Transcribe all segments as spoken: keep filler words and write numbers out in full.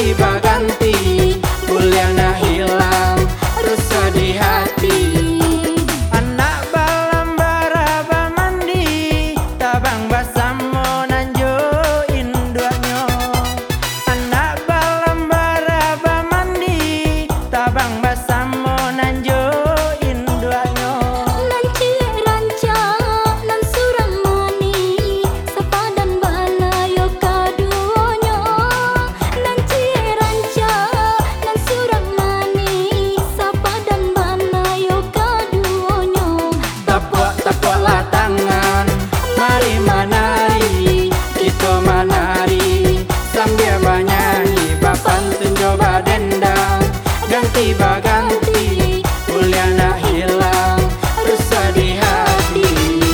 ganti baganti, kuliahna hilang, rusa di hati. Anak balam baraba mandi, tabang basamo nanjoin duanyo. Anak balam baraba mandi, tabang basamo nanjoin duanyo. Nan cie ranca, nan surang mani, sepadan balayo kaduonyo. Nan cie ranca, nan surang mani, sepadan balayo kaduonyo. Tapuak-tapuaklah tangan, mari menari, kita menari sambil bernyanyi. Bapantun coba dendang, ganti baganti, kuliahna hilang, rusa di hati.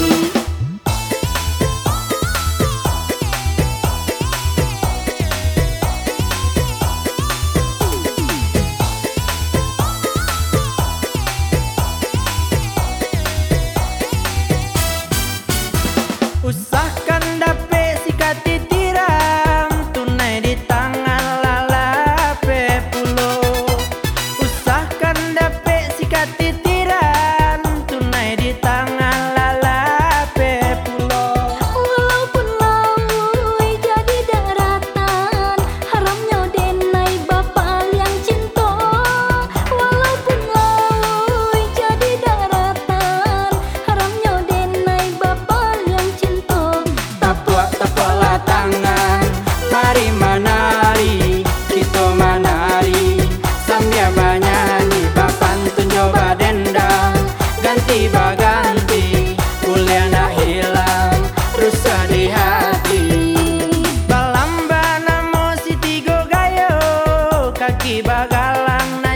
Usahkan dape sikat titiram, tunai di tangan lalape pulo. Usahkan dape sikat titiram, tunai di tangan lalape pulo. Walaupun laui jadi daratan, haramnya denai bapa yang cinta. Walaupun laui jadi daratan, haramnya denai bapa yang cinta. Tapuak-tapuaklah tangan, mari menari, kita menari sambil bernyanyi. Bapantun coba dendang, ganti baganti, kuliahna hilang, rusa di hati. Balamba namo si tigo gayo, kaki bagalang